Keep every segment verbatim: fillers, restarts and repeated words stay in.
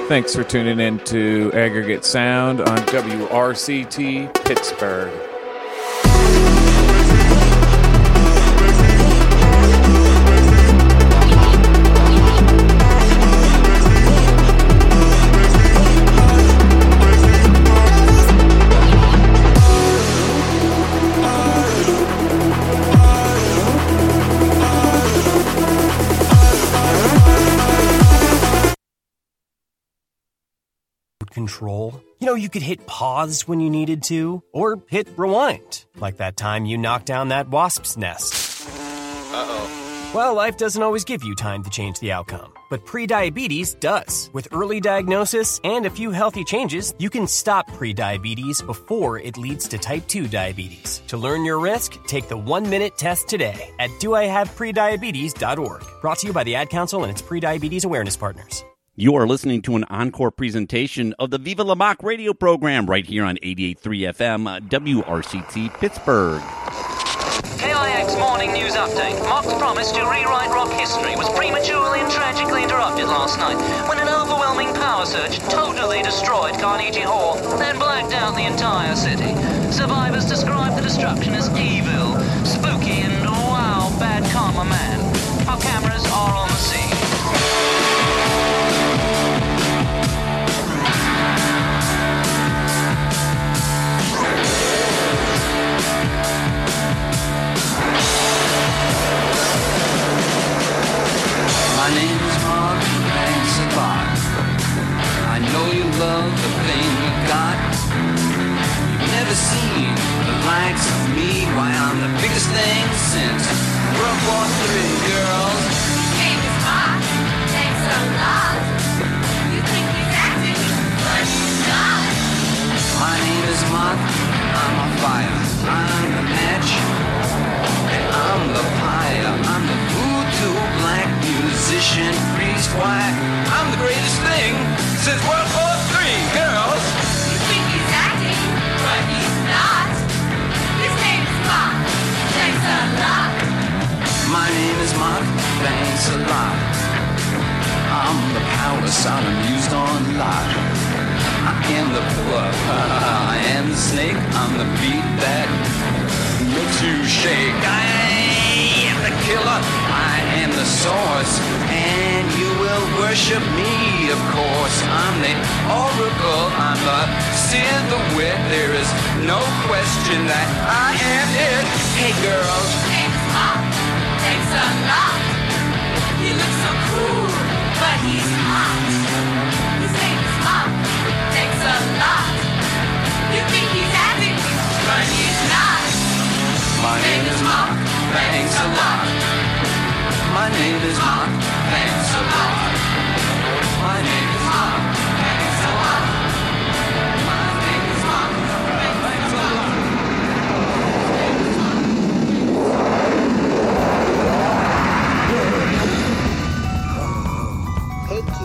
Thanks for tuning in to Aggregate Sound on W R C T Pittsburgh. Control. You know, you could hit pause when you needed to, or hit rewind, like that time you knocked down that wasp's nest. Uh-oh. Well, life doesn't always give you time to change the outcome, but prediabetes does. With early diagnosis and a few healthy changes, you can stop prediabetes before it leads to type two diabetes. To learn your risk, take the one-minute test today at do I have prediabetes dot org. Brought to you by the Ad Council and its prediabetes awareness partners. You are listening to an encore presentation of the Viva La Mock radio program right here on eighty-eight point three F M, W R C T Pittsburgh. K I X Morning News Update. Mock's promise to rewrite rock history was prematurely and tragically interrupted last night when an overwhelming power surge totally destroyed Carnegie Hall, then blacked out the entire city. Survivors describe the destruction as evil, spooky, and wow, bad karma man. Our cameras are on the scene. My name is Mark, thanks a lot. I know you love the thing you got. You've never seen the likes of me. Why, I'm the biggest thing since World War Three, girls. His name is Mark, thanks a lot. You think he's acting, but he's not. My name is Mark, I'm on fire. I'm the match, and I'm the pyre. I'm the voodoo black musician, priest, why, I'm the greatest thing since World War Three, girls. You think he's acting, but he's not. His name is Mark, thanks a lot. My name is Mark, thanks a lot. I'm the power Sodom used on Lot. I am the pillar, I am the snake. I'm the beat that makes you shake. I am the killer, I am the source, and you will worship me, of course. I'm the oracle, I'm the seer, the wit. There is no question that I am it. Hey girls, His name is Mark, thanks a lot. He looks so cool, but he's hot. His name is Mark, thanks a lot. You think he's acting, but he's not. my name is Mark, thanks a lot. My name is Mark, thanks a lot. My name is Mark, thanks a lot. My name is Mark, thanks a lot. Pittsburgh.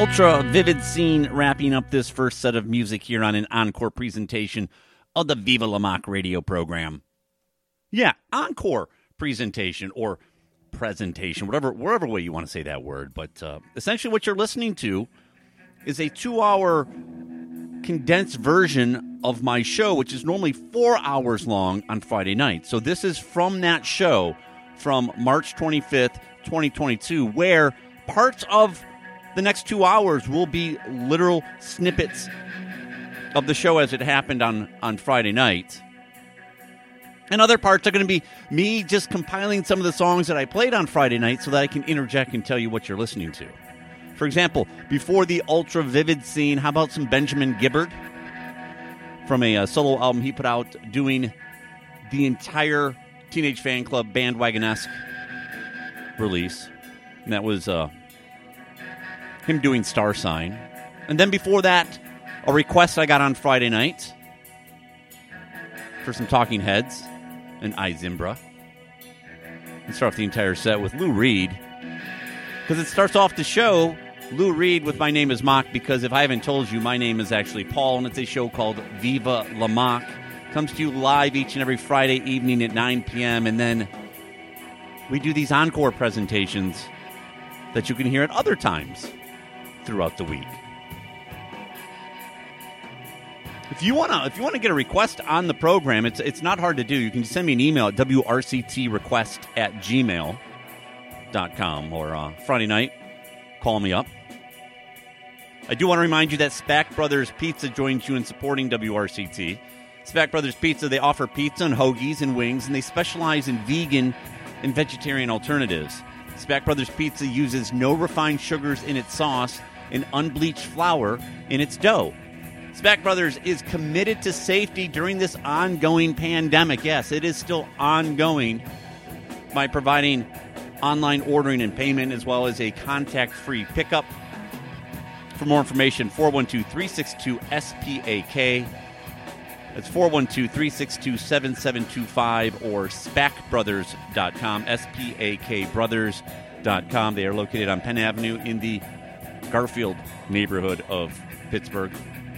Ultra Vivid Scene wrapping up this first set of music here on an encore presentation of the Viva La Mock radio program. Yeah, encore presentation or presentation, whatever, whatever way you want to say that word. But uh, essentially what you're listening to is a two-hour condensed version of my show, which is normally four hours long on Friday night. So this is from that show from March twenty-fifth, twenty twenty-two, where parts of the next two hours will be literal snippets of the show as it happened on, on Friday night. And other parts are going to be me just compiling some of the songs that I played on Friday night so that I can interject and tell you what you're listening to. For example, before the Ultra Vivid Scene, how about some Benjamin Gibbard from a uh, solo album he put out doing the entire Teenage Fan Club Bandwagon-esque release. And that was uh, him doing Star Sign. And then before that, a request I got on Friday night for some Talking Heads and I, Zimbra. And start off the entire set with Lou Reed. Because it starts off the show, Lou Reed with My Name is Mock, because if I haven't told you, my name is actually Paul, and it's a show called Viva La Mock. Comes to you live each and every Friday evening at nine p.m., and then we do these encore presentations that you can hear at other times throughout the week. If you wanna, if you wanna get a request on the program, it's it's not hard to do. You can send me an email at w r c t request at gmail dot com, or uh, Friday night, call me up. I do want to remind you that Spack Brothers Pizza joins you in supporting W R C T. Spack Brothers Pizza, they offer pizza and hoagies and wings, and they specialize in vegan and vegetarian alternatives. Spack Brothers Pizza uses no refined sugars in its sauce and unbleached flour in its dough. Spack Brothers is committed to safety during this ongoing pandemic. Yes, it is still ongoing, by providing online ordering and payment as well as a contact-free pickup. For more information, four one two, three six two, S P A K. That's four one two, three six two, seven seven two five or spack brothers dot com, S P A K brothers dot com. They are located on Penn Avenue in the Garfield neighborhood of Pittsburgh.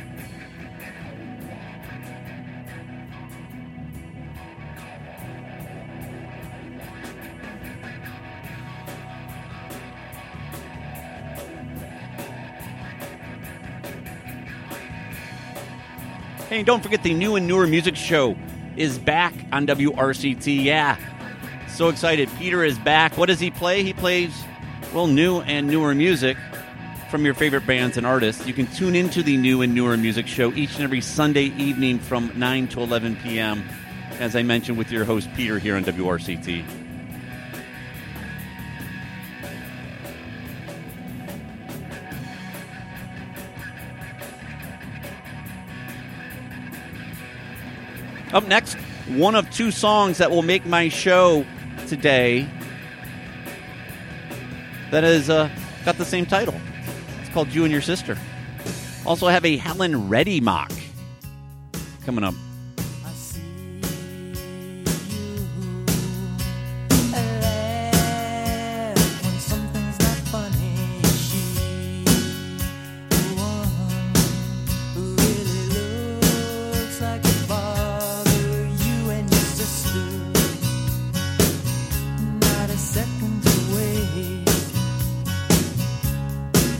Hey, don't forget the new and newer music show is back on W R C T. Yeah, so excited. Peter is back. What does he play? He plays, well, new and newer music from your favorite bands and artists. You can tune into the new and newer music show each and every Sunday evening from nine to eleven p.m., as I mentioned, with your host Peter here on W R C T. Up next, one of two songs that will make my show today that has uh, got the same title. It's called You and Your Sister. Also have a Helen Reddy mock coming up.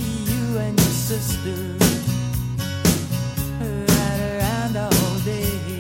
Sister, right around all day.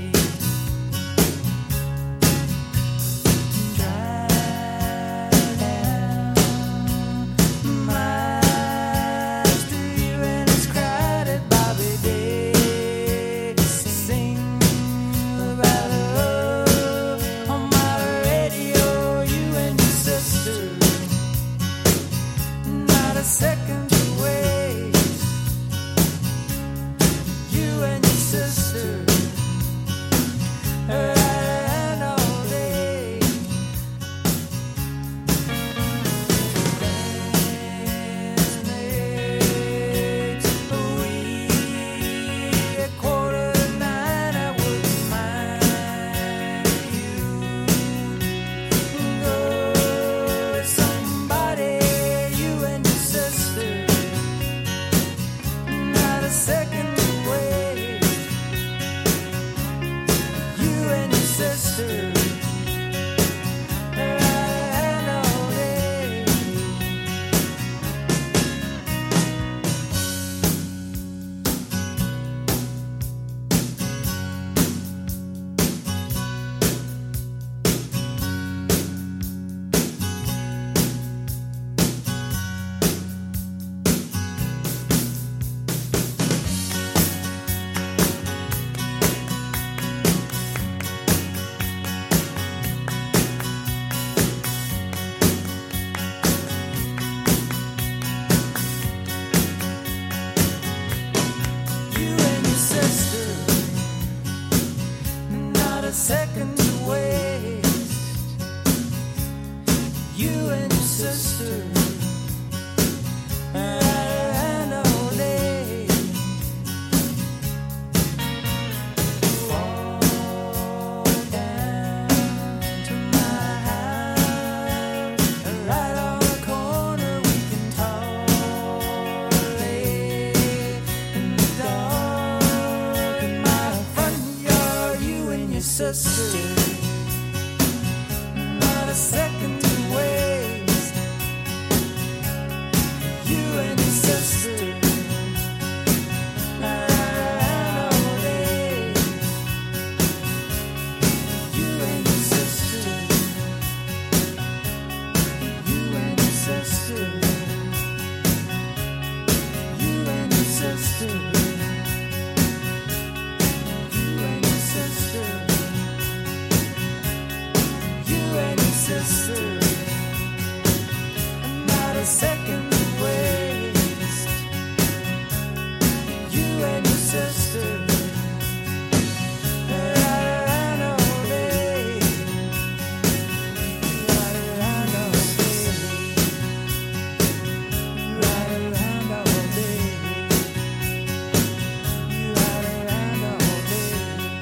sister. Not a second to waste. You and your sister. Night all day. You and your sister. You and your sister. You and your sister. Sister, not a second to waste. You and your sister, ride around all day, ride around all day, ride around all day, you ride around all day.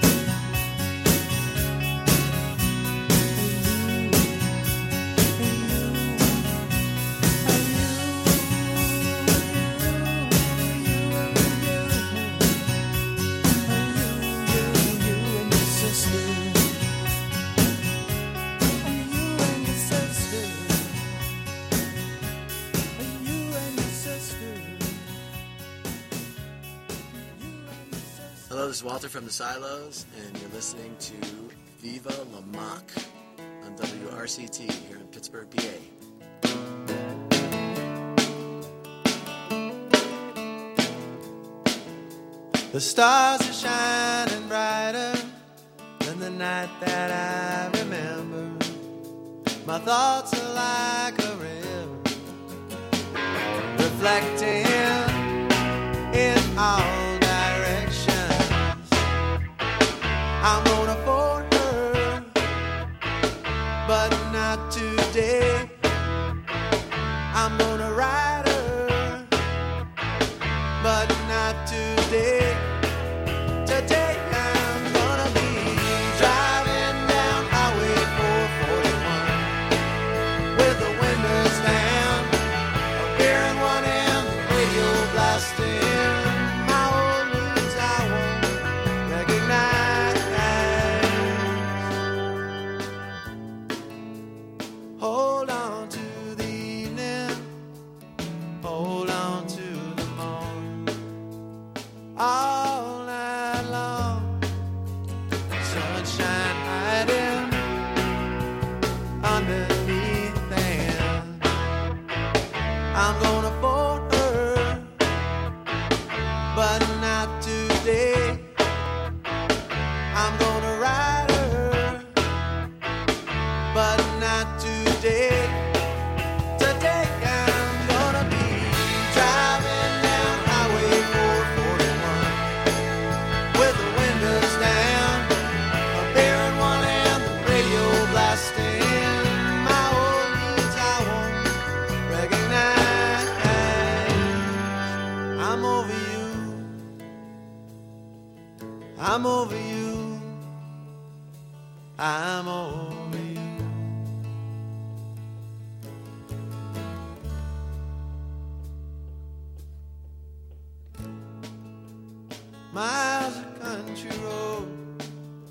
Hello, this is Walter from the Silos, and you're listening to Viva La Mock on W R C T here in Pittsburgh, P A. The stars are shining brighter than the night that I remember. My thoughts are like a river, reflecting in all directions. I'm gonna phone her, but not today. I'm gonna ride her, but not today. Today I'm gonna be driving down Highway four forty-one with the windows down, a beer in one hand, the radio blasting. My old news I won't recognize. Hold on to the evening, hold on to the morn. All night long, sunshine hiding underneath them. I'm gonna phone her, but not today. I'm gonna ride her, but not today. Today I'm gonna be driving down Highway four forty-one with the windows down, a beer in one hand, the radio blasting. My old needs I won't recognize. I'm over you, I'm over you, I'm over you. Miles of country road,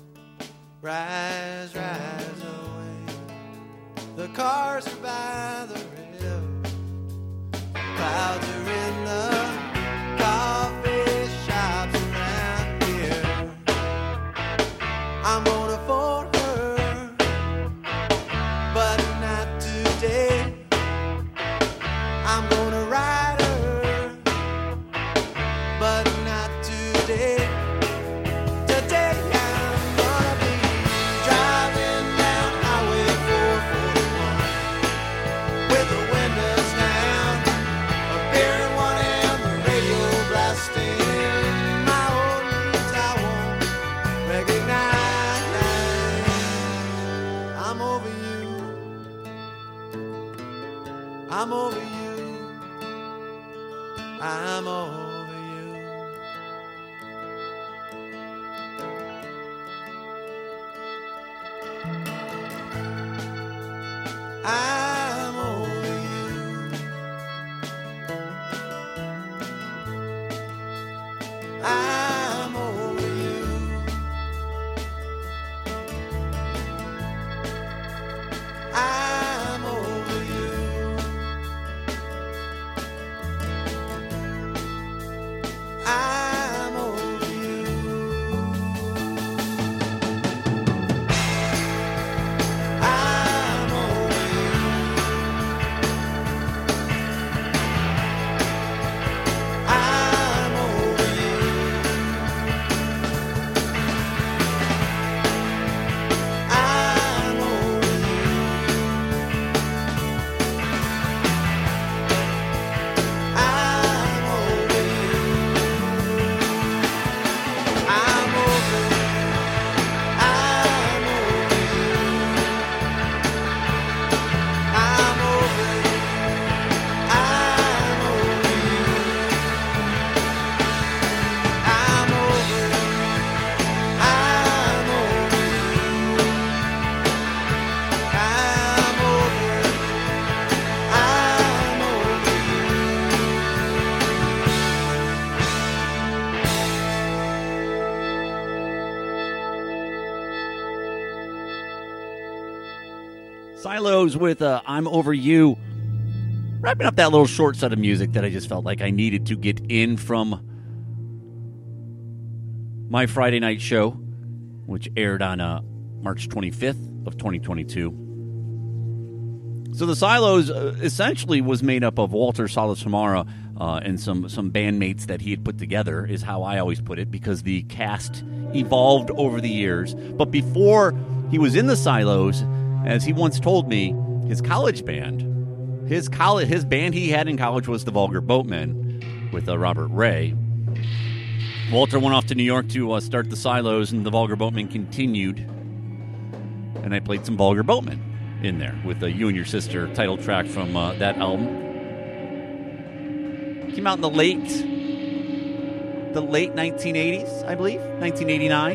rise, rise away. The cars are by the river, clouds are in the coffee shops around here. I'm gonna phone her, but not today. I'm gonna ride her, but not today. Today I'm gonna be driving down Highway four forty-one with the windows down, a beer in one hand, the radio blasting. My old needs I won't recognize. I'm over you, I'm over you, I'm over you. I'm over you. I'm over you. Silos with uh, I'm Over You. Wrapping up that little short set of music that I just felt like I needed to get in from my Friday night show, which aired on uh, March twenty-fifth of twenty twenty-two. So the Silos uh, essentially was made up of Walter Salas-Hamara uh, and some, some bandmates that he had put together, is how I always put it, because the cast evolved over the years. But before he was in the Silos, as he once told me, his college band, his college, his band he had in college was the Vulgar Boatmen with uh, Robert Ray. Walter went off to New York to uh, start the Silos, and the Vulgar Boatmen continued. And I played some Vulgar Boatmen in there with the You and Your Sister title track from uh, that album. Came out in the late, the late nineteen eighties, I believe, nineteen eighty-nine.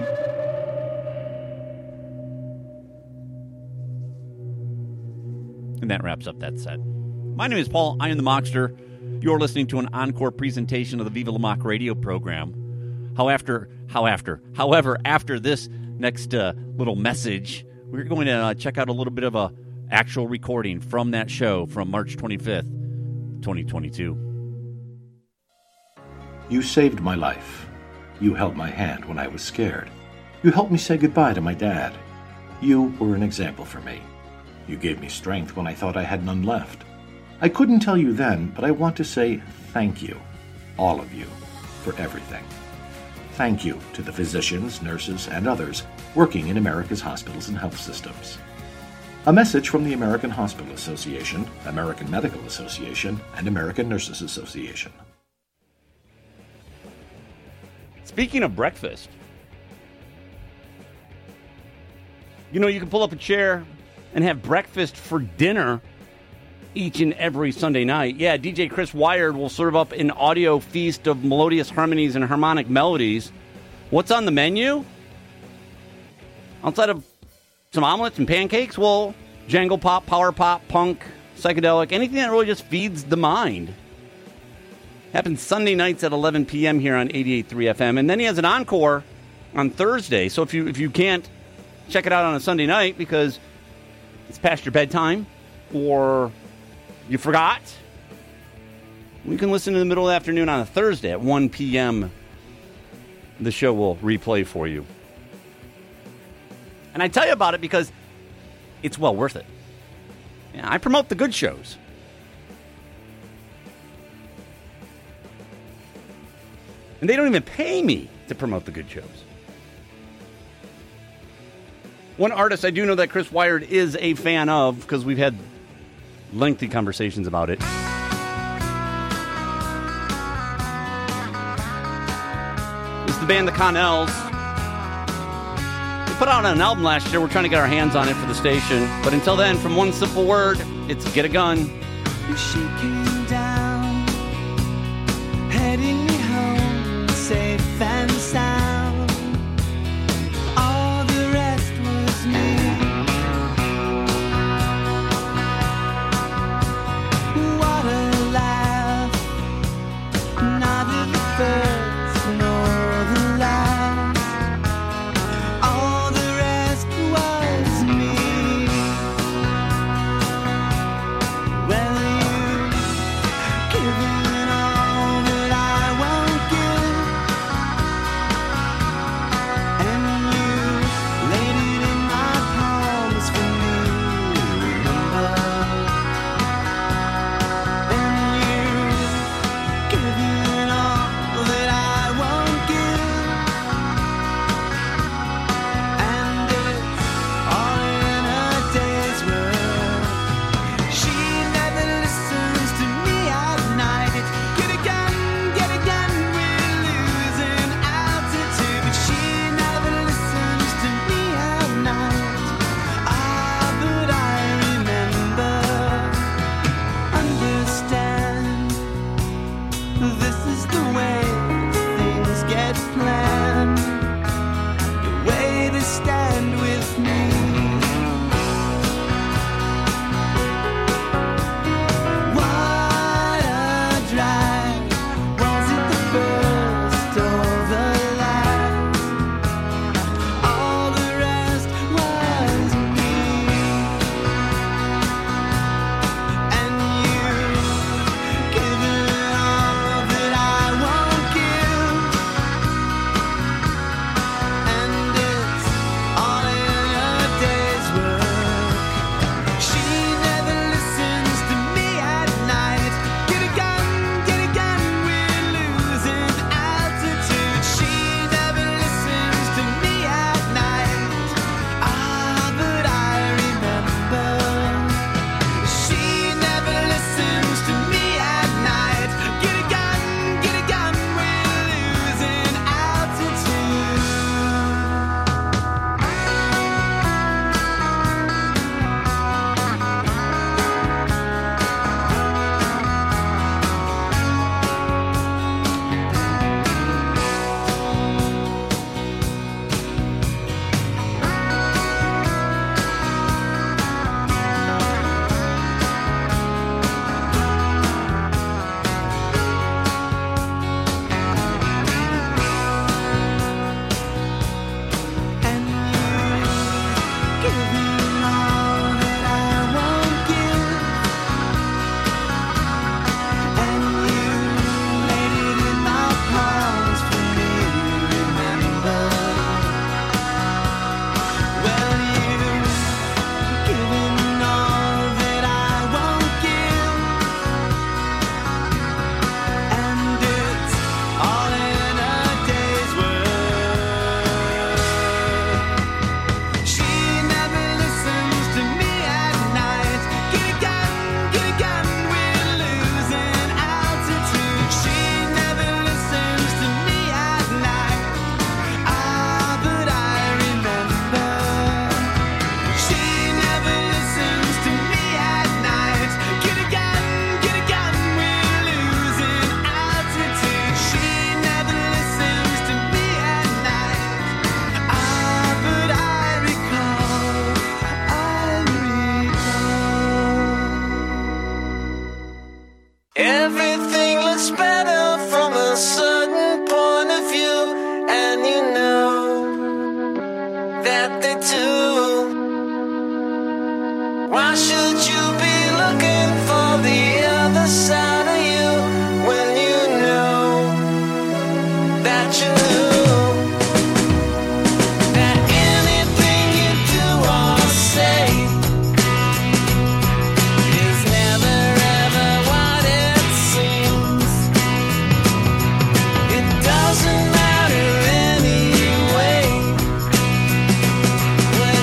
And that wraps up that set. My name is Paul. I am the Mockster. You're listening to an encore presentation of the Viva La Mock radio program. However, however, however, after this next uh, little message, we're going to uh, check out a little bit of a actual recording from that show from March twenty-fifth, twenty twenty-two. You saved my life. You held my hand when I was scared. You helped me say goodbye to my dad. You were an example for me. You gave me strength when I thought I had none left. I couldn't tell you then, but I want to say thank you, all of you, for everything. Thank you to the physicians, nurses, and others working in America's hospitals and health systems. A message from the American Hospital Association, American Medical Association, and American Nurses Association. Speaking of breakfast, you know, you can pull up a chair and have breakfast for dinner each and every Sunday night. Yeah, D J Chris Wired will serve up an audio feast of melodious harmonies and harmonic melodies. What's on the menu? Outside of some omelets and pancakes, well, jangle pop, power pop, punk, psychedelic, anything that really just feeds the mind. Happens Sunday nights at eleven p.m. here on eighty-eight point three F M. And then he has an encore on Thursday. So if you if you can't check it out on a Sunday night because it's past your bedtime or you forgot, we can listen in the middle of the afternoon on a Thursday at one p.m. The show will replay for you. And I tell you about it because it's well worth it. Yeah, I promote the good shows. And they don't even pay me to promote the good shows. One artist I do know that Chris Wired is a fan of, because we've had lengthy conversations about it, is the band The Connells. They put out an album last year. We're trying to get our hands on it for the station. But until then, from one simple word, it's get a gun. You're shaking down, heading me home, safe and sound. All the rest was me. What a laugh, neither the first nor the last. All the rest was me. Well, you given all that I that they do. Why should you be looking for the other side of you when you know that you knew that anything you do or say is never ever what it seems. It doesn't matter anyway when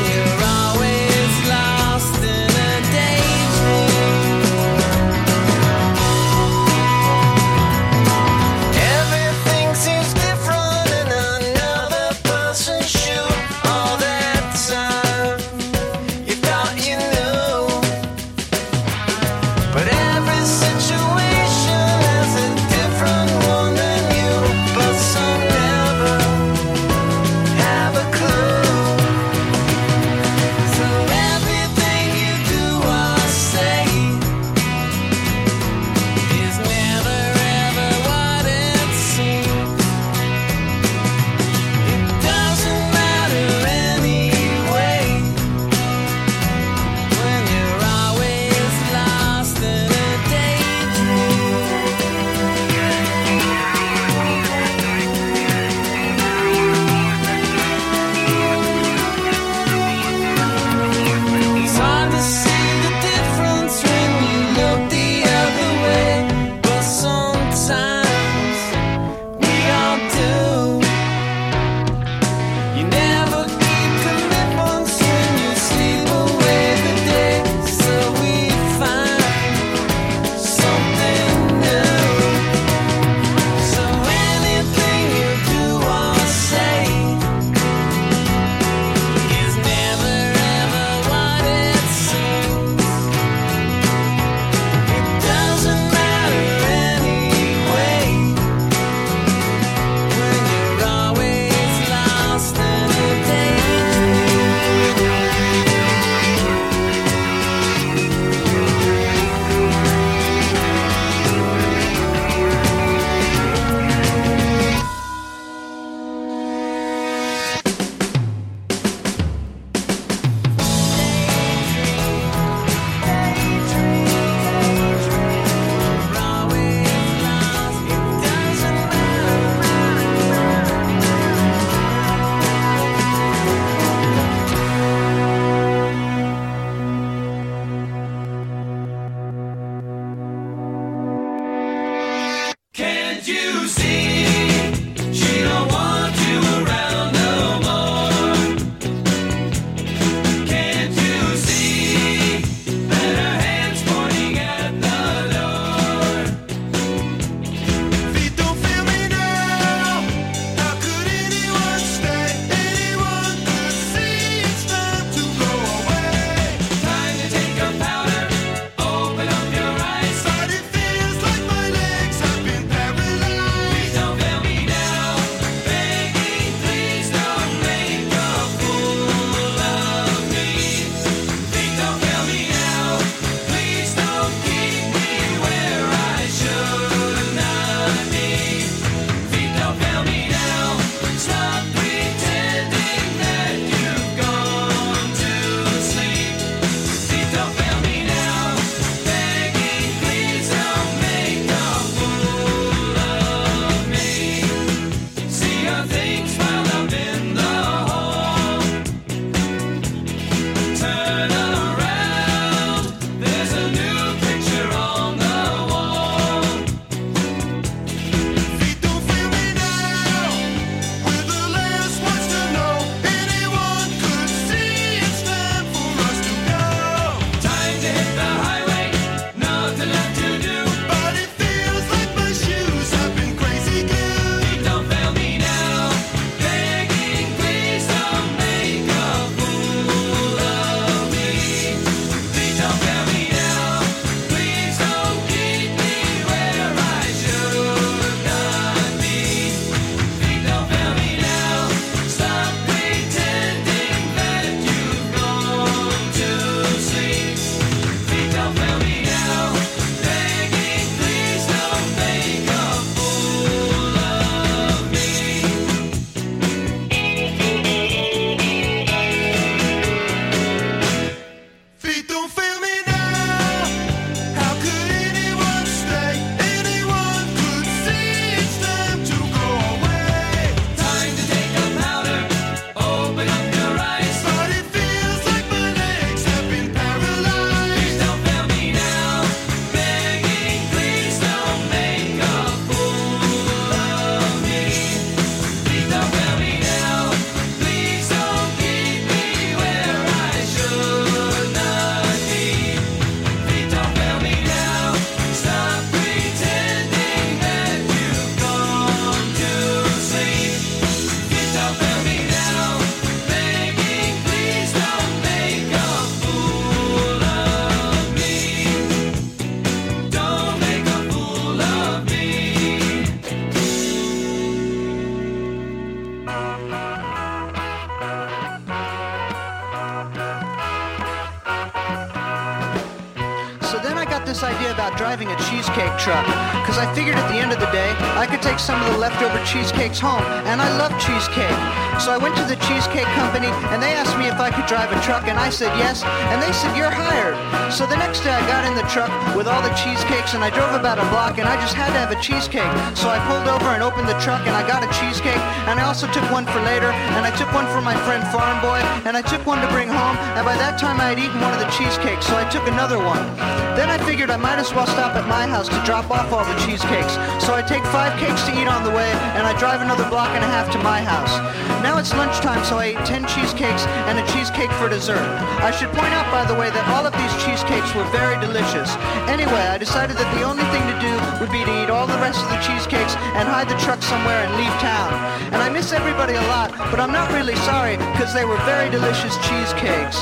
I got this idea about driving a cheesecake truck, because I figured at the end of the day, I could take some of the leftover cheesecakes home, and I love cheesecake. So I went to the cheesecake company, and they asked me if I could drive a truck, and I said yes, and they said, you're hired. So the next day I got in the truck with all the cheesecakes, and I drove about a block, and I just had to have a cheesecake. So I pulled over and opened the truck, and I got a cheesecake, and I also took one for later, and I took one for my friend Farm Boy, and I took one to bring home, and by that time I had eaten one of the cheesecakes, so I took another one. Then I figured I might as well stop at my house to drop off all the cheesecakes. So I take five cakes to eat on the way, and I drive another block and a half to my house. Now it's lunchtime, so I ate ten cheesecakes and a cheesecake for dessert. I should point out, by the way, that all of these cheesecakes were very delicious. Anyway, I decided that the only thing to do would be to eat all the rest of the cheesecakes and hide the truck somewhere and leave town. And I miss everybody a lot, but I'm not really sorry, because they were very delicious cheesecakes.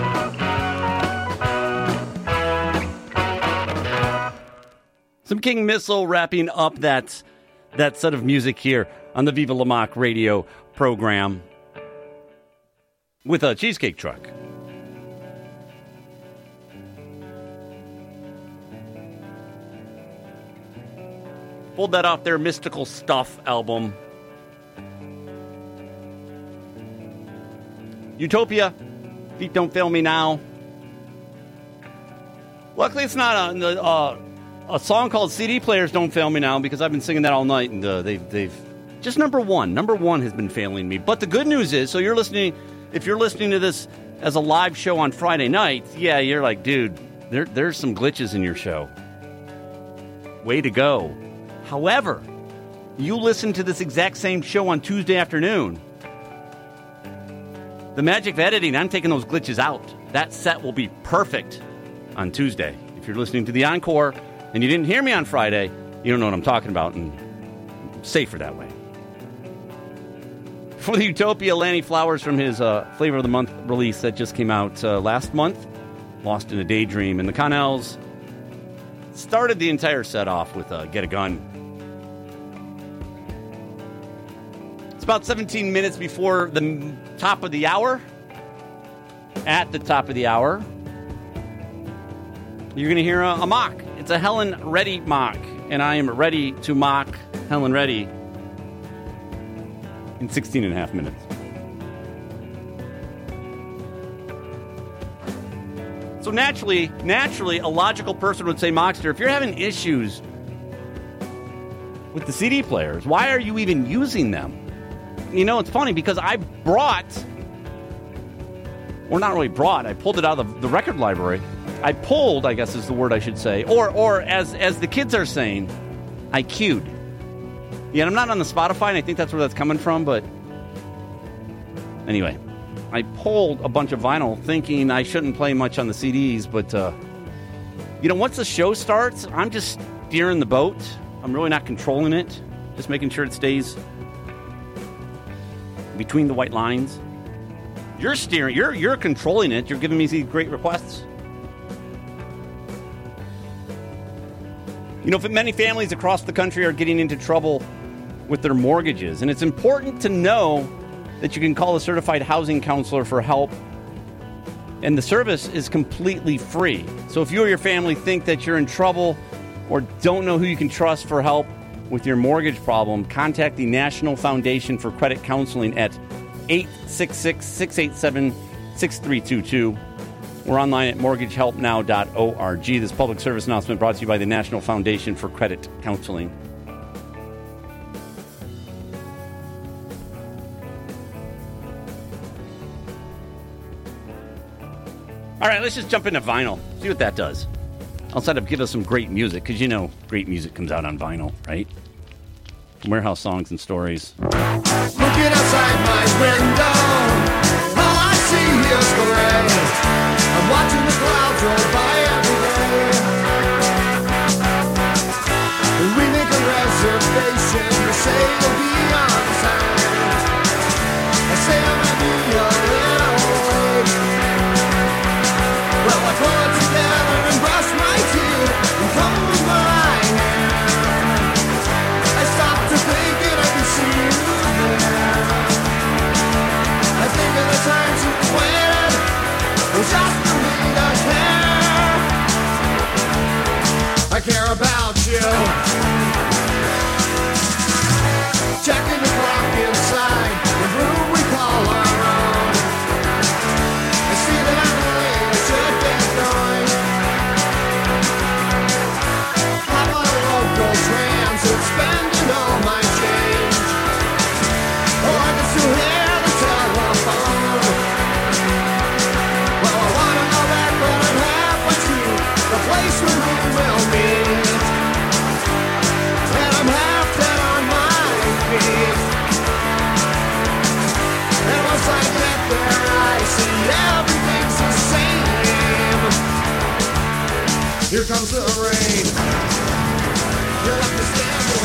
Some King Missile wrapping up that that set of music here on the Viva La Mock radio program with a cheesecake truck. Pulled that off their Mystical Stuff album. Utopia, Feet Don't Fail Me Now. Luckily, it's not a, uh, a song called C D Players Don't Fail Me Now, because I've been singing that all night, and uh, they've, they've just number one. Number one has been failing me. But the good news is, so you're listening, if you're listening to this as a live show on Friday night, yeah, you're like, dude, there, there's some glitches in your show. Way to go. However, you listen to this exact same show on Tuesday afternoon. The magic of editing, I'm taking those glitches out. That set will be perfect on Tuesday. If you're listening to the encore and you didn't hear me on Friday, you don't know what I'm talking about, and safer that way. For the Utopia, Lanny Flowers from his uh, Flavor of the Month release that just came out uh, last month, Lost in a Daydream. And the Connells started the entire set off with uh, Get a Gun. It's about seventeen minutes before the top of the hour. At the top of the hour, you're going to hear a, a mock. It's a Helen Reddy mock, and I am ready to mock Helen Reddy in sixteen and a half minutes. So naturally, naturally, a logical person would say, Mockster, if you're having issues with the C D players, why are you even using them? You know, it's funny because I brought, or not really brought, I pulled it out of the, the record library. I pulled, I guess is the word I should say, or or as as the kids are saying, I queued. Yeah, I'm not on the Spotify, and I think that's where that's coming from, but anyway, I pulled a bunch of vinyl thinking I shouldn't play much on the C Ds, but, uh, you know, once the show starts, I'm just steering the boat. I'm really not controlling it, just making sure it stays between the white lines. You're steering, you're you're controlling it. You're giving me these great requests. You know, many families across the country are getting into trouble with their mortgages, and it's important to know that you can call a certified housing counselor for help, and the service is completely free. So if you or your family think that you're in trouble or don't know who you can trust for help with your mortgage problem, contact the National Foundation for Credit Counseling at eight six six, six eight seven, six three two two. We're online at mortgage help now dot org. This public service announcement brought to you by the National Foundation for Credit Counseling. All right, let's just jump into vinyl. See what that does. Outside of give us some great music, because you know great music comes out on vinyl, right? Warehouse Songs and Stories. Looking outside my window, all I see is the rain. I'm watching the clouds roll by every day. And we make a reservation to say we'll be on time. I say I might be a little late. Well, I pull it together and brush my teeth and comb my hair. I stop to think and I can see you there. you. Checking the clock inside the room we call our own. I see that I'm late, I should get going. Hop on a local transit, spending all my change. Oh, I can still hear the telephone. Well, I wanna go back, but I'm halfway to the place where we will meet. And I'm half dead on my feet. And once I get there, I see everything's the same. Here comes the rain. You left me standing.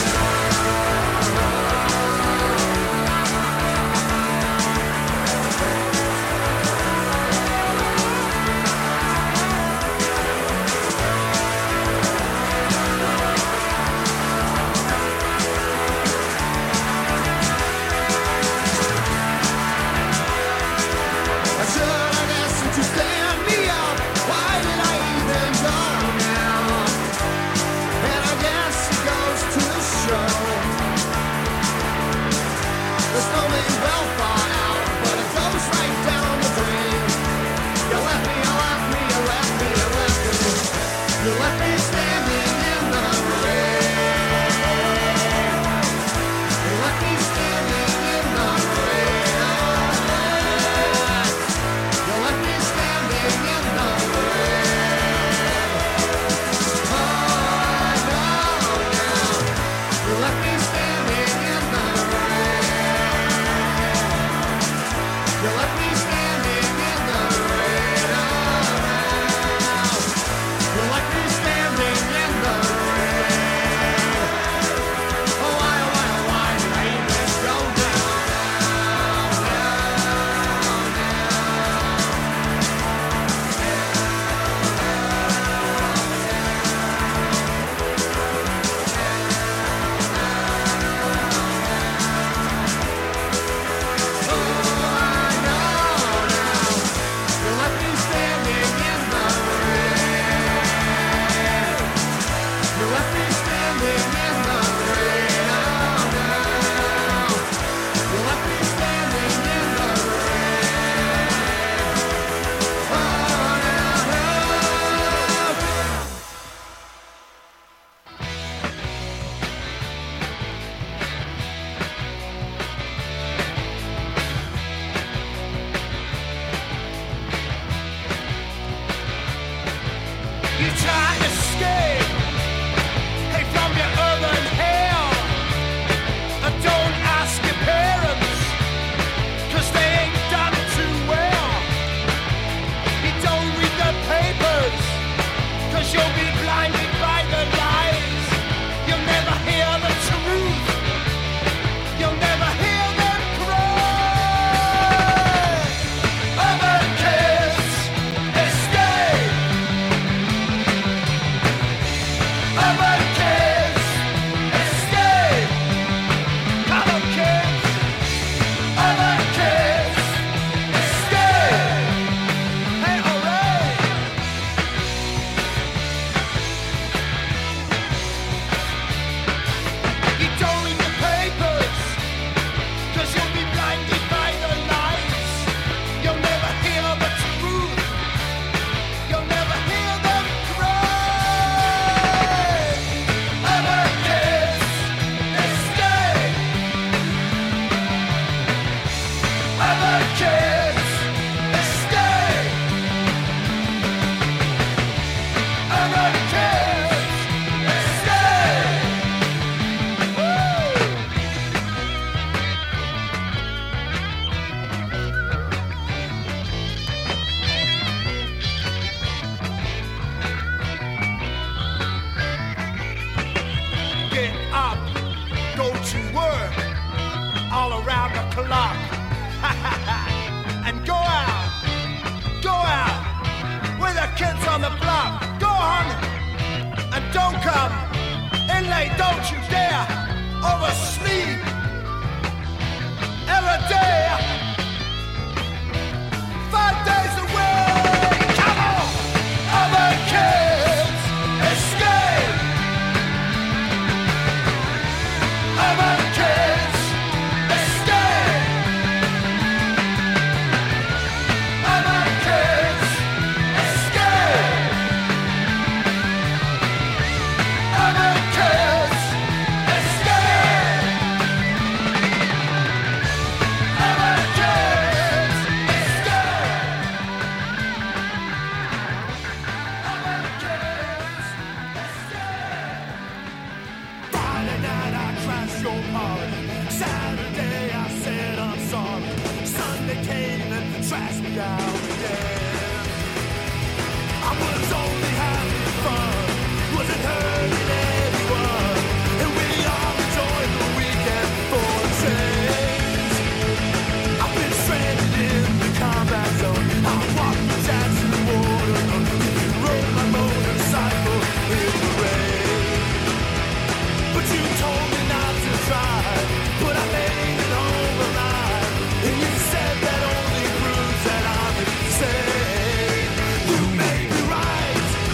trash me out again. I was only having fun, wasn't hurting anyone, and we all enjoyed the weekend for a change. I've been stranded in the combat zone. I walked the jacks in the water, rode my motorcycle in the rain. But you told me not to try, but I made it home alive, and you said that only proves that I'm insane. You made me right,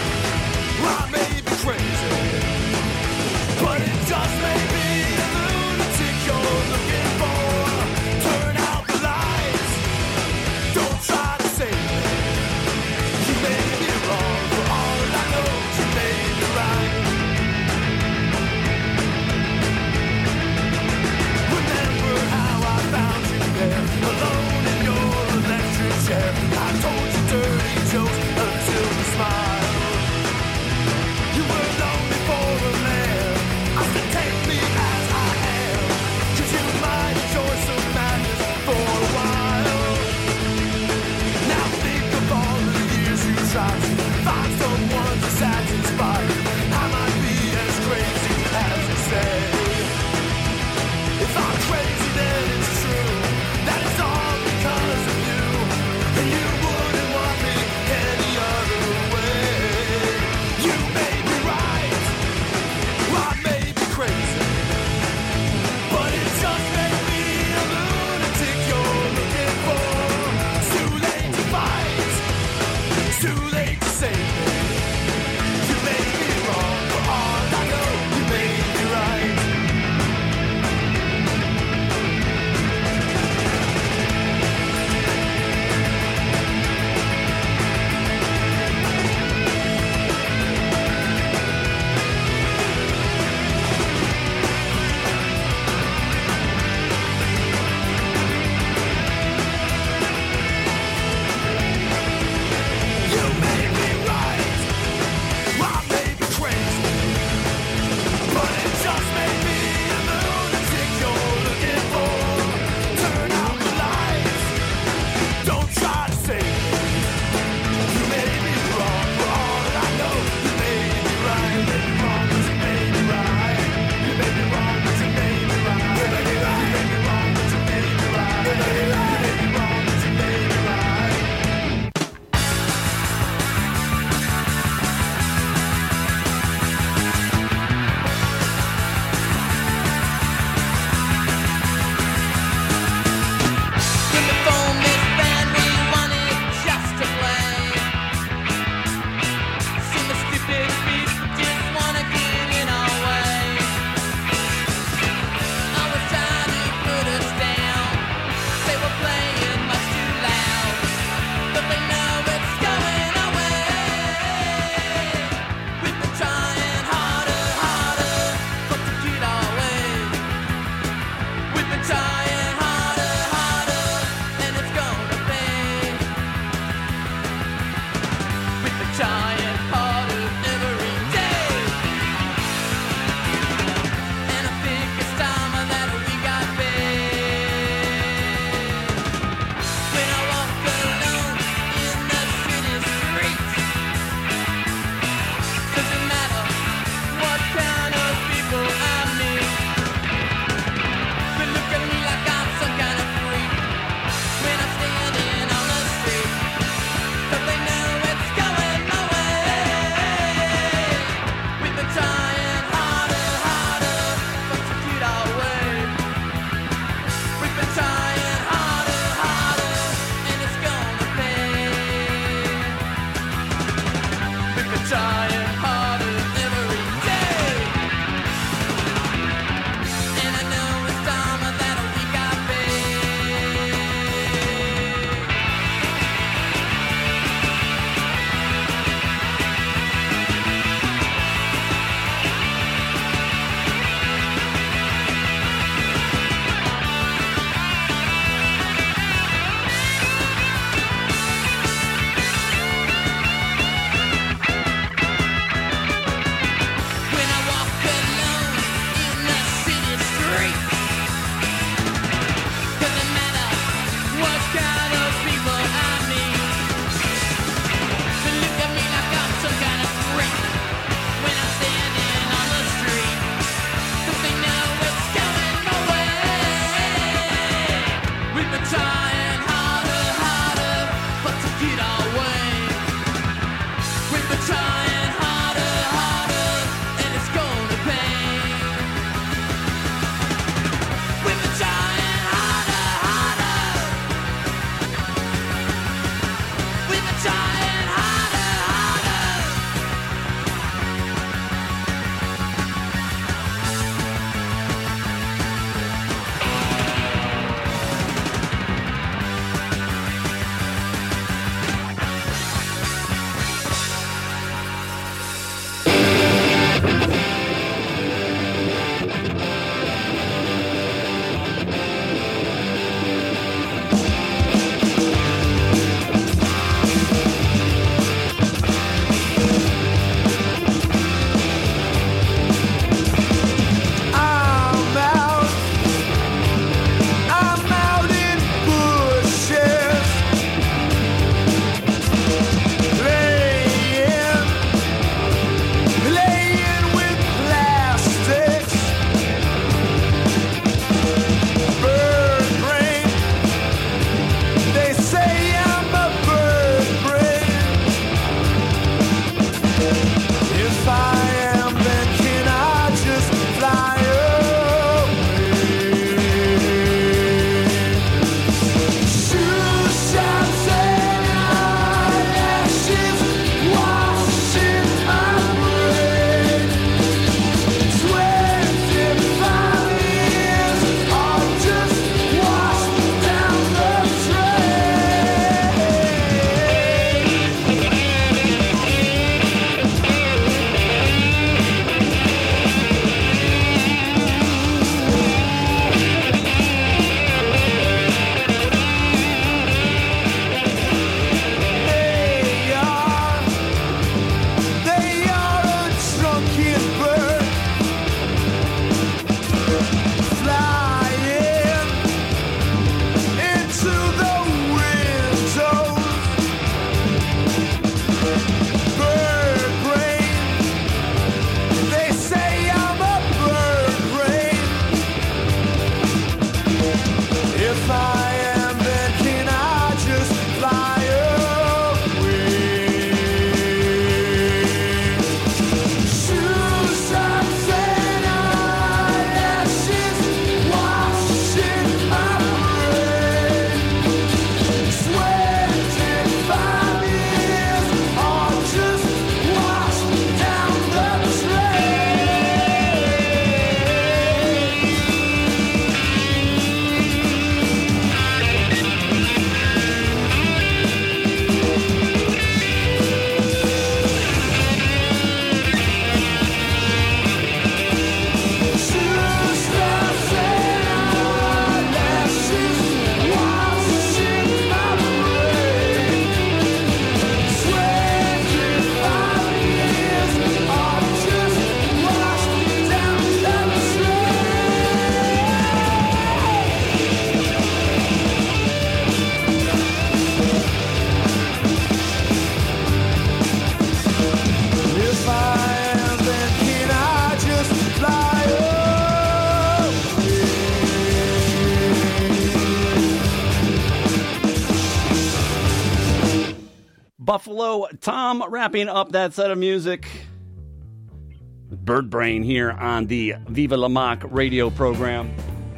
Buffalo Tom wrapping up that set of music. Bird Brain here on the Viva La Mock radio program.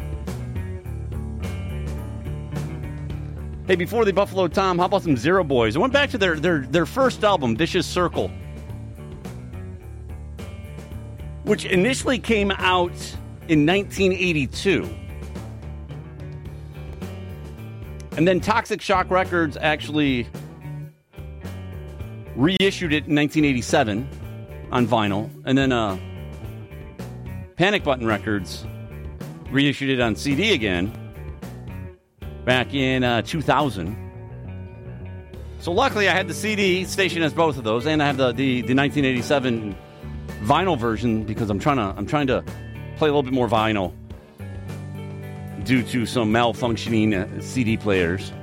Hey, before the Buffalo Tom, how about some Zero Boys? I went back to their, their, their first album, Vicious Circle, which initially came out in nineteen eighty-two. And then Toxic Shock Records actually reissued it in nineteen eighty-seven on vinyl. And then uh, Panic Button Records reissued it on C D again back in uh, two thousand. So luckily I had the C D, station has both of those, and I have the, the, the nineteen eighty-seven vinyl version because I'm trying to I'm trying to play a little bit more vinyl due to some malfunctioning uh, C D players.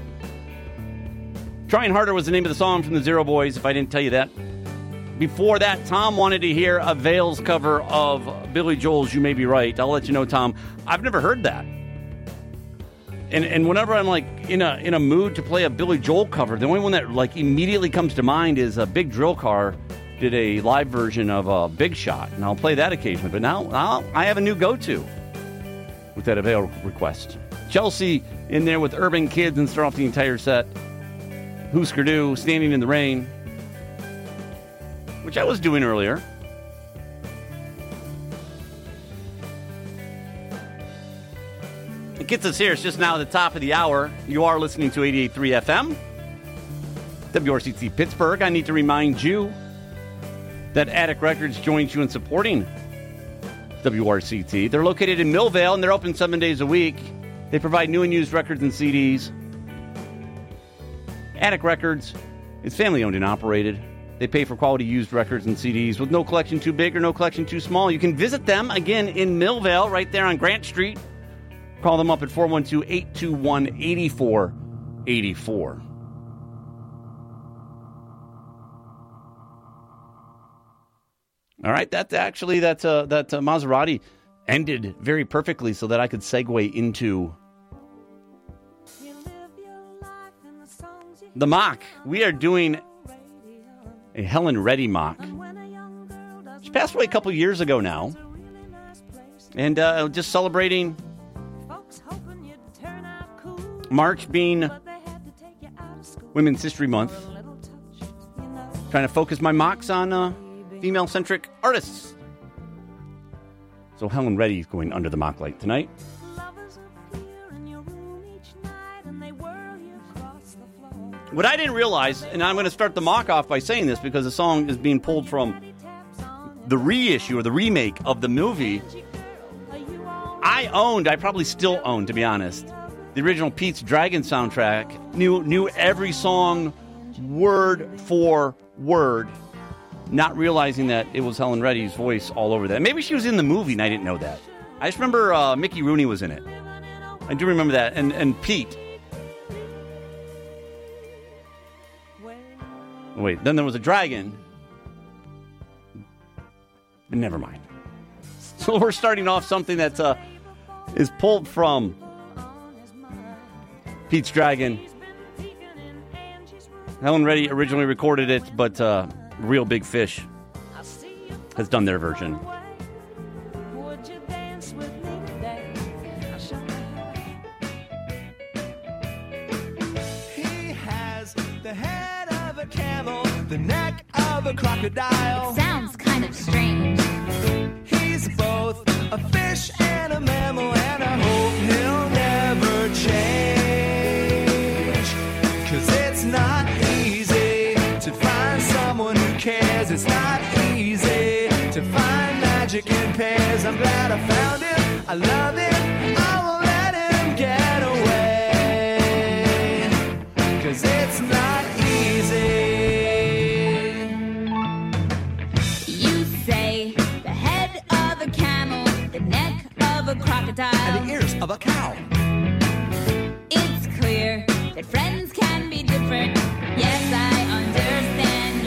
Trying Harder was the name of the song from the Zero Boys, if I didn't tell you that. Before that, Tom wanted to hear a Veils cover of Billy Joel's You May Be Right. I'll let you know, Tom, I've never heard that. And and whenever I'm like in a in a mood to play a Billy Joel cover, the only one that like immediately comes to mind is a Big Drill Car did a live version of uh, Big Shot, and I'll play that occasionally. But now, now I have a new go-to with that Avail request. Chelsea in there with Urban Kids and start off the entire set. Husker Du, Standing in the Rain, which I was doing earlier. It gets us here. It's just now at the top of the hour. You are listening to eighty-eight point three F M, W R C T Pittsburgh. I need to remind you that Attic Records joins you in supporting W R C T. They're located in Millvale, and they're open seven days a week. They provide new and used records and C Ds. Attic Records is family-owned and operated. They pay for quality used records and C Ds with no collection too big or no collection too small. You can visit them, again, in Millvale, right there on Grant Street. Call them up at four one two, eight two one, eight four eight four. All right, that's actually, that, uh, that uh, Maserati ended very perfectly so that I could segue into the mock. We are doing a Helen Reddy mock. She passed away a couple years ago now. And uh, just celebrating March being Women's History Month. Trying to focus my mocks on uh, female-centric artists. So Helen Reddy is going under the mock light tonight. What I didn't realize, and I'm going to start the mock off by saying this because the song is being pulled from the reissue or the remake of the movie. I owned, I probably still own, to be honest, the original Pete's Dragon soundtrack. Knew knew every song word for word, not realizing that it was Helen Reddy's voice all over that. Maybe she was in the movie and I didn't know that. I just remember uh, Mickey Rooney was in it. I do remember that. And, and Pete. Wait, then there was a dragon. But never mind. So we're starting off something that uh, is pulled from Pete's Dragon. Helen Reddy originally recorded it, but uh, Real Big Fish has done their version. He has the head of a camel, the neck of a crocodile. It sounds kind of strange. He's both a fish and a mammal, and I hope he'll never change. 'Cause it's not easy to find someone who cares. It's not easy to find magic in pairs. I'm glad I found him. I love him. I won't let him get away. 'Cause it's not easy. You say the head of a camel, the neck of a crocodile, And the ears of a cow. It's clear that friends can be different. Yes, I understand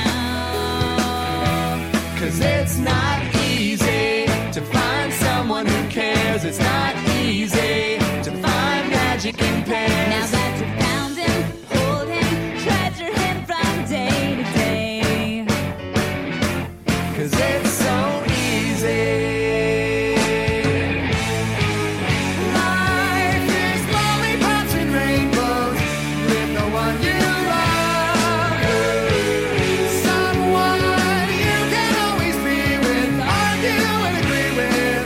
you now. 'Cause it's not easy to find someone who cares. It's not easy to find magic in pairs. Now that you found him, hold him, treasure him from someone you love. Someone you can always be with, argue and agree with.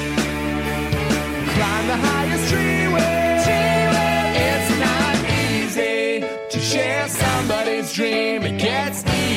Climb the highest tree with. It's not easy to share somebody's dream. It gets easier.